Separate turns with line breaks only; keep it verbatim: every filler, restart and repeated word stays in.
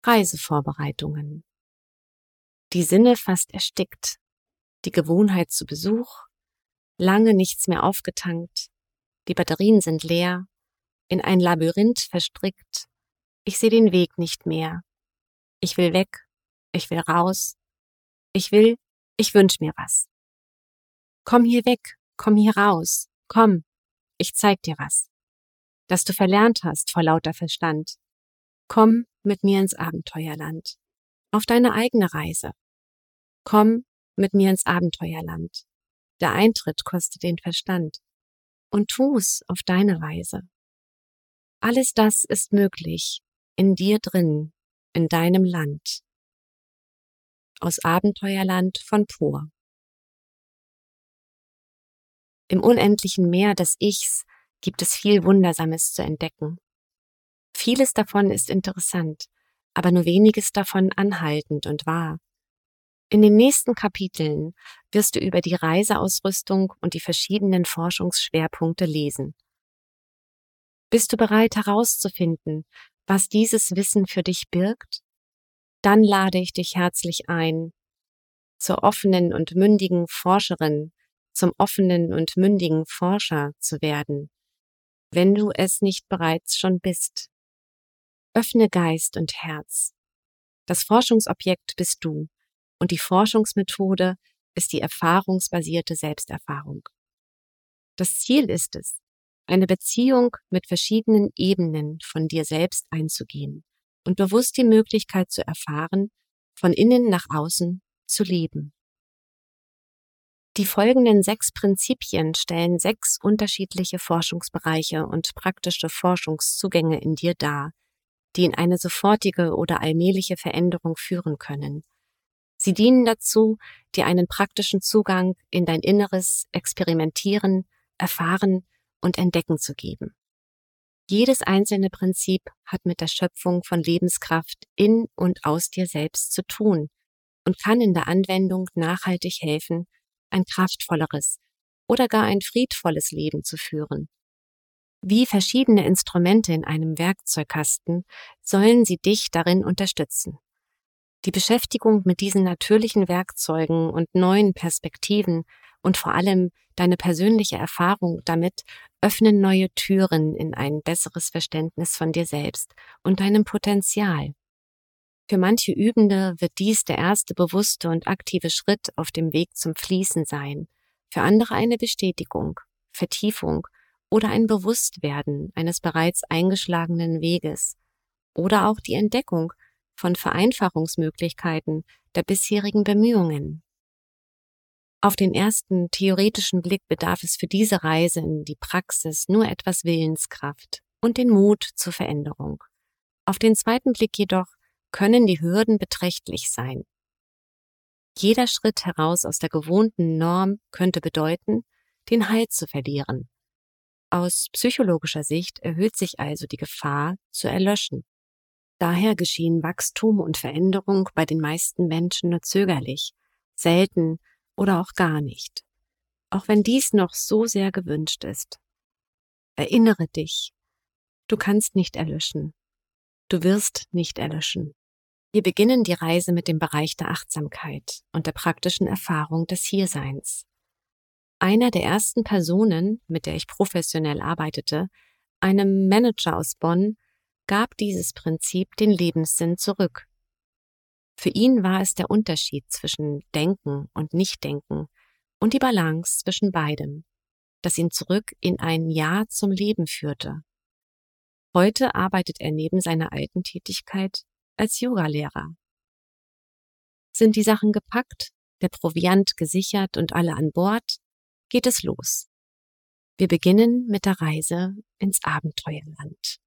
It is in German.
Reisevorbereitungen. Die Sinne fast erstickt, die Gewohnheit zu Besuch, lange nichts mehr aufgetankt, die Batterien sind leer, in ein Labyrinth verstrickt, ich sehe den Weg nicht mehr, ich will weg, ich will raus, ich will, ich wünsch mir was. Komm hier weg, komm hier raus, komm, ich zeig dir was, das du verlernt hast vor lauter Verstand. Komm mit mir ins Abenteuerland, auf deine eigene Reise. Komm mit mir ins Abenteuerland. Der Eintritt kostet den Verstand. Und tu's auf deine Weise. Alles das ist möglich, in dir drin, in deinem Land. Aus Abenteuerland von Poor. Im unendlichen Meer des Ichs gibt es viel Wundersames zu entdecken. Vieles davon ist interessant, aber nur weniges davon anhaltend und wahr. In den nächsten Kapiteln wirst du über die Reiseausrüstung und die verschiedenen Forschungsschwerpunkte lesen. Bist du bereit herauszufinden, was dieses Wissen für dich birgt? Dann lade ich dich herzlich ein, zur offenen und mündigen Forscherin, zum offenen und mündigen Forscher zu werden, wenn du es nicht bereits schon bist. Öffne Geist und Herz. Das Forschungsobjekt bist du und die Forschungsmethode ist die erfahrungsbasierte Selbsterfahrung. Das Ziel ist es, eine Beziehung mit verschiedenen Ebenen von dir selbst einzugehen und bewusst die Möglichkeit zu erfahren, von innen nach außen zu leben. Die folgenden sechs Prinzipien stellen sechs unterschiedliche Forschungsbereiche und praktische Forschungszugänge in dir dar, die in eine sofortige oder allmähliche Veränderung führen können. Sie dienen dazu, dir einen praktischen Zugang in dein Inneres experimentieren, erfahren und entdecken zu geben. Jedes einzelne Prinzip hat mit der Schöpfung von Lebenskraft in und aus dir selbst zu tun und kann in der Anwendung nachhaltig helfen, ein kraftvolleres oder gar ein friedvolles Leben zu führen. Wie verschiedene Instrumente in einem Werkzeugkasten sollen sie dich darin unterstützen. Die Beschäftigung mit diesen natürlichen Werkzeugen und neuen Perspektiven und vor allem deine persönliche Erfahrung damit öffnen neue Türen in ein besseres Verständnis von dir selbst und deinem Potenzial. Für manche Übende wird dies der erste bewusste und aktive Schritt auf dem Weg zum Fließen sein, für andere eine Bestätigung, Vertiefung oder ein Bewusstwerden eines bereits eingeschlagenen Weges oder auch die Entdeckung von Vereinfachungsmöglichkeiten der bisherigen Bemühungen. Auf den ersten theoretischen Blick bedarf es für diese Reise in die Praxis nur etwas Willenskraft und den Mut zur Veränderung. Auf den zweiten Blick jedoch können die Hürden beträchtlich sein. Jeder Schritt heraus aus der gewohnten Norm könnte bedeuten, den Halt zu verlieren. Aus psychologischer Sicht erhöht sich also die Gefahr zu erlöschen. Daher geschehen Wachstum und Veränderung bei den meisten Menschen nur zögerlich, selten oder auch gar nicht, auch wenn dies noch so sehr gewünscht ist. Erinnere dich, du kannst nicht erlöschen, du wirst nicht erlöschen. Wir beginnen die Reise mit dem Bereich der Achtsamkeit und der praktischen Erfahrung des Hierseins. Einer der ersten Personen, mit der ich professionell arbeitete, einem Manager aus Bonn, gab dieses Prinzip den Lebenssinn zurück. Für ihn war es der Unterschied zwischen Denken und Nichtdenken und die Balance zwischen beidem, das ihn zurück in ein Ja zum Leben führte. Heute arbeitet er neben seiner alten Tätigkeit als Yogalehrer. Sind die Sachen gepackt, der Proviant gesichert und alle an Bord, geht es los. Wir beginnen mit der Reise ins Abenteuerland.